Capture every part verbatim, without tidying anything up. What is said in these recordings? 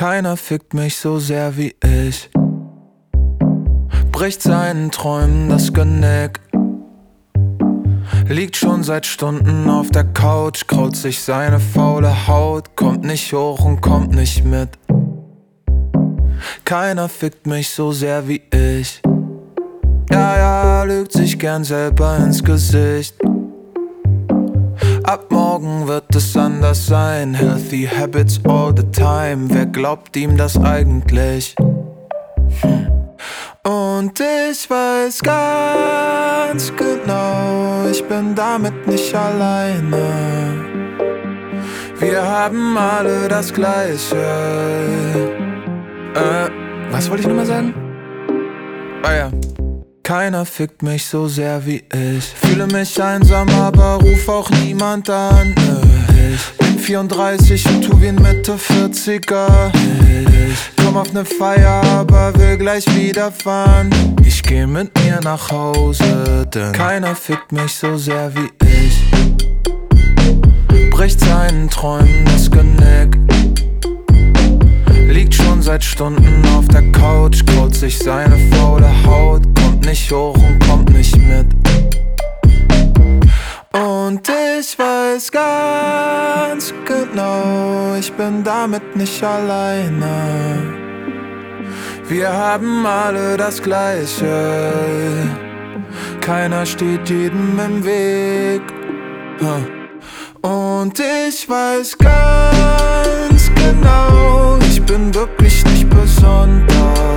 Keiner fickt mich so sehr wie ich. Bricht seinen Träumen das Genick. Liegt schon seit Stunden auf der Couch, kraut sich seine faule Haut, kommt nicht hoch und kommt nicht mit. Keiner fickt mich so sehr wie ich. Ja, ja, lügt sich gern selber ins Gesicht. Ab morgen wird es anders sein. Healthy habits all the time. Wer glaubt ihm das eigentlich? Hm. Und ich weiß ganz genau, ich bin damit nicht alleine. Wir haben alle das Gleiche. Äh, was wollte ich nochmal sagen? Ah ja. Keiner fickt mich so sehr wie ich. Fühle mich einsam, aber ruf auch niemand an. Ich bin vierunddreißig und tu wie ein Mitte vierziger. Ich komm auf ne Feier, aber will gleich wieder fahren. Ich geh mit mir nach Hause, denn keiner fickt mich so sehr wie ich. Bricht seinen Träumen das Genick. Liegt schon seit Stunden auf der Couch, kraut sich seine faule Haut, kommt nicht hoch und kommt nicht mit. Und ich weiß ganz genau, ich bin damit nicht alleine. Wir haben alle das Gleiche. Keiner steht jedem im Weg. Und ich weiß ganz genau, ich bin wirklich nicht besonders.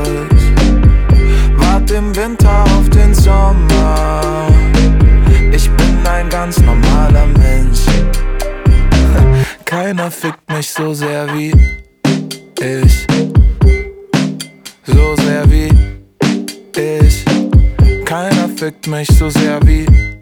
Wart im Winter auf den Sommer. Ich bin ein ganz normaler Mensch. Keiner fickt mich so sehr wie ich. So sehr wie ich. Keiner fickt mich so sehr wie ich.